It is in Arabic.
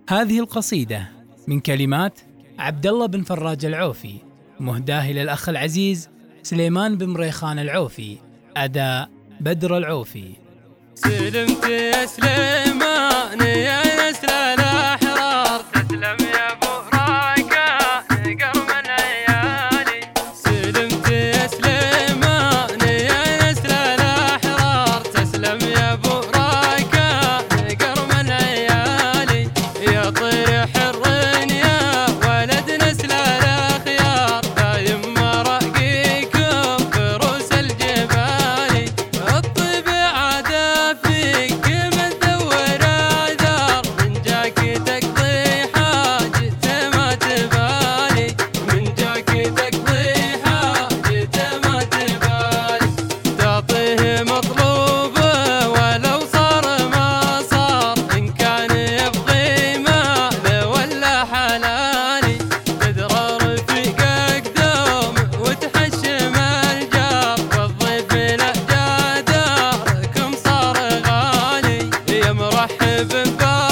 هذه القصيدة من كلمات عبد الله بن فراج العوفي، مهداة إلى الأخ العزيز سليمان بن مريخان العوفي، أداء بدر العوفي. سلمت يا سليمان يا نسل الأحرار، تسلم يا أبو راكان قرم العيالي. سلمت يا سليمان يا نسل الأحرار، تسلم يا أبو راكان قرم العيالي. يا طير حر يا ولد نسل الأخيار، دايم مراقيكم بروس الجبال. الطيب عاد فيك من دور آثار، من جاك تقضي حاجته ما تبالي، من جاك تقضي حاجته ما تبالي. تعطيه مطلوبه ولو صار ما صار، إن كان يبغي ماله ولا حلالي. تدرى رفيقك دوم وتحشم الجار، والضيف له جا داركم صار غالي. يا مرحب